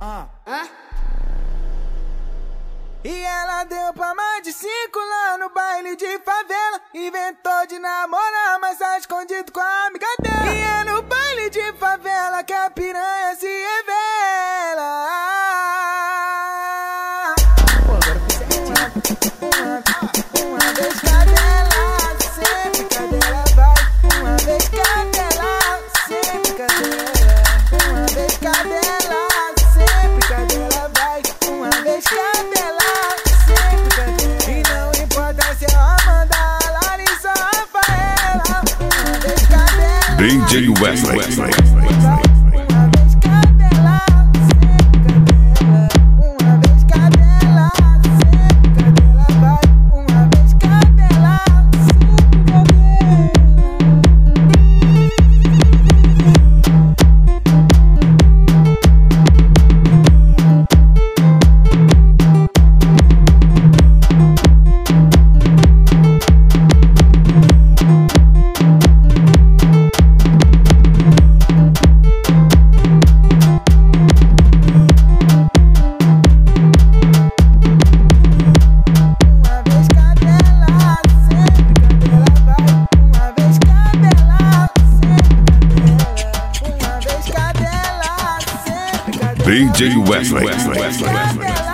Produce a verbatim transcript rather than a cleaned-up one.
Ah. Hã? E ela deu pra mais de cinco lá no baile de favela. Inventou de namorar, mas tá escondido com a amiga dela. E é no baile de favela que a piranha se revela. Pô, agora uma, uma vez cadela, sempre cadela vai. Uma vez cadela, sempre cadela. Uma vez cadela, sempre cadela vai. Uma vez cadela. D J Wesley. Uma vez cadela, sempre cadela. Uma vez cadela, sempre cadela vai. Uma vez cadela, sempre cadela. D J Wesley. Wesley. Wesley.